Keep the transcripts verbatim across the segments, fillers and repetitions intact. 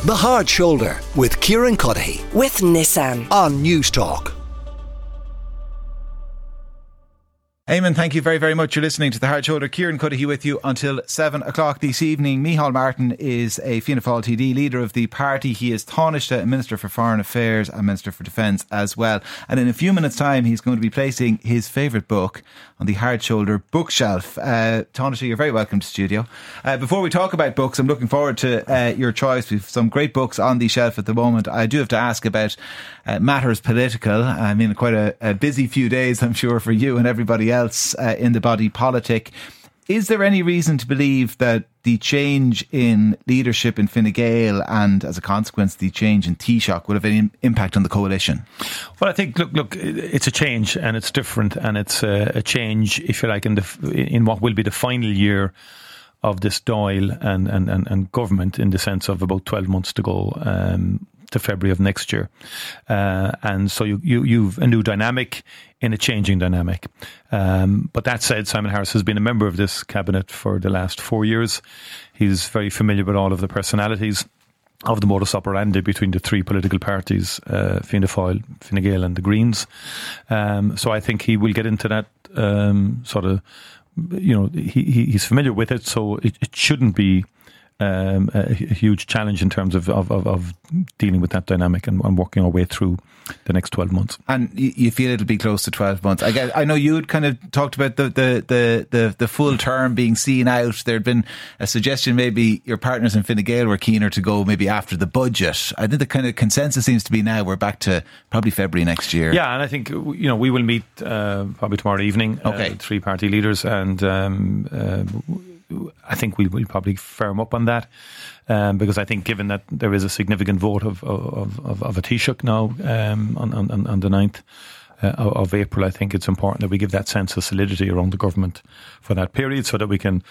The Hard Shoulder with Kieran Cuddihy with Nissan on News Talk. Eamon, thank you very, very much. You're listening to The Hard Shoulder. Kieran Cuddihy with you until seven o'clock this evening. Micheál Martin is a Fianna Fáil T D, leader of the party. He is Taoiseach, Minister for Foreign Affairs and Minister for Defence as well. And in a few minutes' time, he's going to be placing his favourite book on the Hard Shoulder bookshelf. Uh, Taoiseach, you're very welcome to studio. Uh, before we talk about books, I'm looking forward to uh, your choice. We've some great books on the shelf at the moment. I do have to ask about uh, matters political. I mean, quite a, a busy few days, I'm sure, for you and everybody else uh, in the body politic. Is there any reason to believe that the change in leadership in Fine Gael and, as a consequence, the change in Taoiseach would have any impact on the coalition? Well, I think, look, look, it's a change and it's different, and it's a, a change, if you like, in the in what will be the final year of this Dáil and, and, and, and government, in the sense of about twelve months to go um, to February of next year. Uh, and so you, you, you've a new dynamic in a changing dynamic. Um, but that said, Simon Harris has been a member of this cabinet for the last four years. He's very familiar with all of the personalities of the modus operandi between the three political parties, uh, Fianna Fáil, Fine Gael and the Greens. Um, so I think he will get into that um, sort of, you know, he, he, he's familiar with it, so it, it shouldn't be Um, a, a huge challenge in terms of, of, of, of dealing with that dynamic and, and working our way through the next twelve months. And you, you feel it'll be close to twelve months. I guess, I know you'd kind of talked about the, the, the, the, the full term being seen out. There'd been a suggestion maybe your partners in Fine Gael were keener to go maybe after the budget. I think the kind of consensus seems to be now we're back to probably February next year. Yeah, and I think, you know, we will meet uh, probably tomorrow evening, okay. uh, three party leaders, and um, uh, I think we will probably firm up on that, um, because I think given that there is a significant vote of of, of, of a Taoiseach now um, on, on, on the ninth uh, of April, I think it's important that we give that sense of solidity around the government for that period, so that we can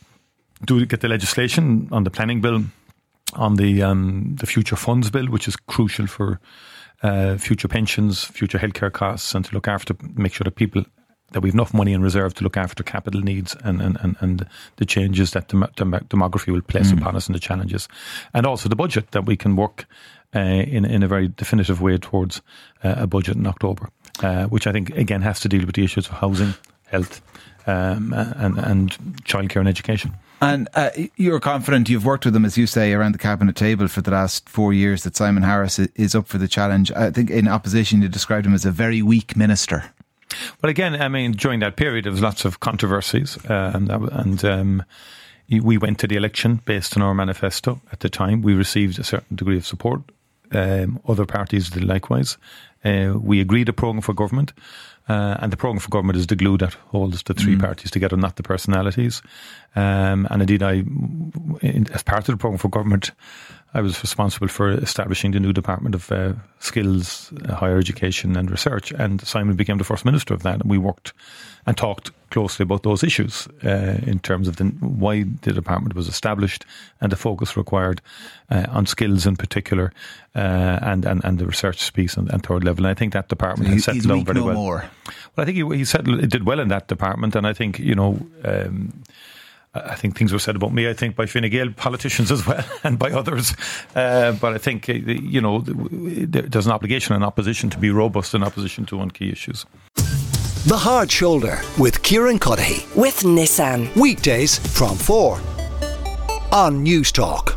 do get the legislation on the planning bill, on the um, the future funds bill, which is crucial for uh, future pensions, future healthcare costs, and to look after, make sure that people, that we've enough money in reserve to look after capital needs and, and, and, and the changes that dem- dem- demography will place mm. upon us and the challenges. And also the budget, that we can work uh, in, in a very definitive way towards uh, a budget in October, uh, which I think, again, has to deal with the issues of housing, health, um, and, and childcare and education. And uh, you're confident, you've worked with them, as you say, around the cabinet table for the last four years, that Simon Harris is up for the challenge. I think in opposition you described him as a very weak minister. But again, I mean, during that period, there was lots of controversies, uh, and, and um, we went to the election based on our manifesto at the time. We received a certain degree of support. Um, other parties did likewise. Uh, we agreed a programme for government, uh, and the programme for government is the glue that holds the three mm. parties together, not the personalities. Um, and indeed, I, in, as part of the programme for government, I was responsible for establishing the new Department of uh, Skills, uh, Higher Education and Research, and Simon became the first minister of that, and we worked and talked closely about those issues uh, in terms of the, why the department was established and the focus required uh, on skills in particular, uh, and, and, and the research piece and, and third level. And I think that department so has settled down very no well. More. Well, I think he, he settled, it did well in that department, and I think, you know, um, I think things were said about me, I think, by Fine Gael politicians as well, and by others. Uh, but I think, uh, you know, there's an obligation in opposition to be robust in opposition to on key issues. The Hard Shoulder with Kieran Cuddihy with Nissan. Weekdays from four on News Talk.